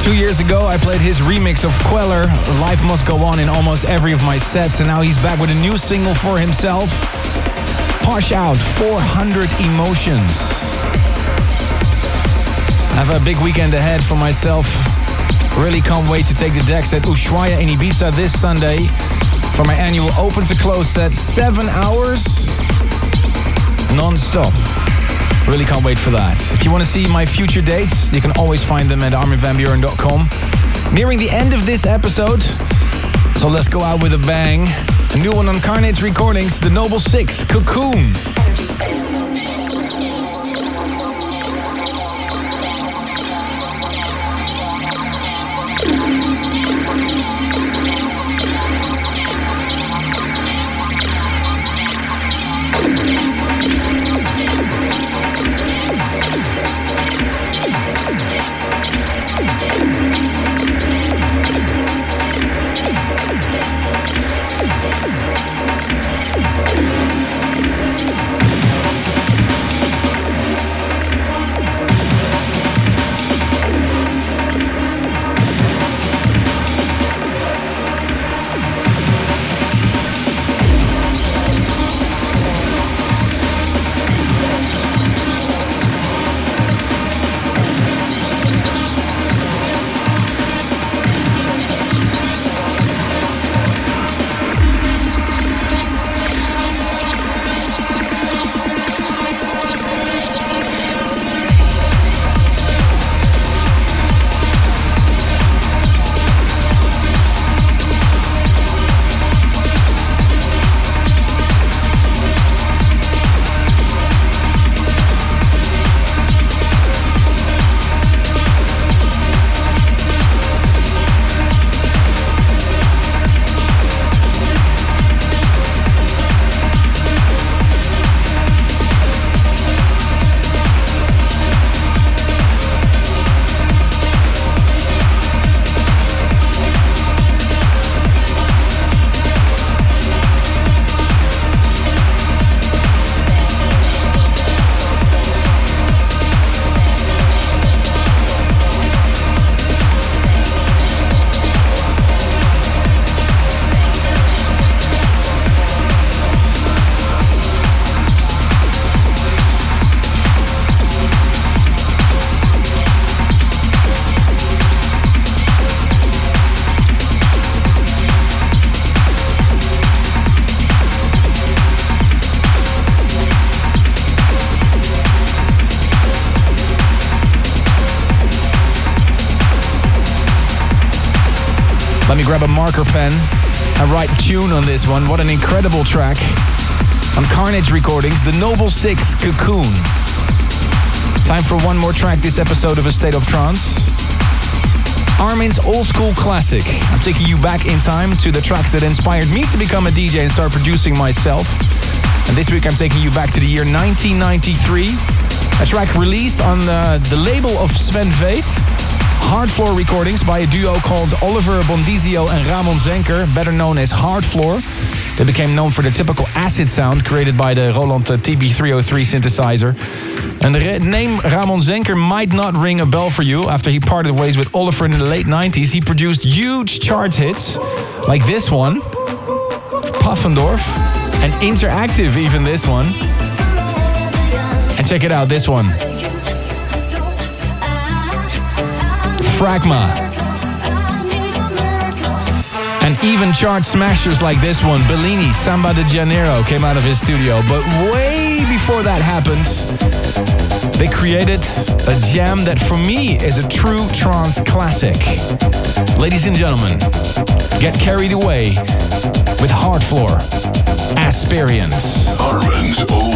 2 years ago, I played his remix of Queller, Life Must Go On, in almost every of my sets, and now he's back with a new single for himself. Posh Out, 400 Emotions. I have a big weekend ahead for myself. Really can't wait to take the decks at Ushuaia in Ibiza this Sunday for my annual open to close set, 7 hours non-stop. Really can't wait for that. If you want to see my future dates, you can always find them at arminvanbuuren.com. Nearing the end of this episode, so let's go out with a bang. A new one on Carnage Recordings, The Noble Six, Cocoon. Let me grab a marker pen and write tune on this one. What an incredible track. On Carnage Recordings, The Noble Six, Cocoon. Time for one more track this episode of A State of Trance. Armin's old school classic. I'm taking you back in time to the tracks that inspired me to become a DJ and start producing myself. And this week I'm taking you back to the year 1993. A track released on the label of Sven Väth. Hard Floor recordings by a duo called Oliver Bondizio and Ramon Zenker, better known as Hard Floor. They became known for the typical acid sound created by the Roland TB303 synthesizer. And the name Ramon Zenker might not ring a bell for you. After he parted ways with Oliver in the late 90s, he produced huge chart hits like this one, Puffendorf, and Interactive, even this one. And check it out, this one, Fragma. And even chart smashers like this one, Bellini, Samba de Janeiro, came out of his studio. But way before that happened, they created a jam that for me is a true trance classic. Ladies and gentlemen, get carried away with Hard Floor, Asperience. Armin's old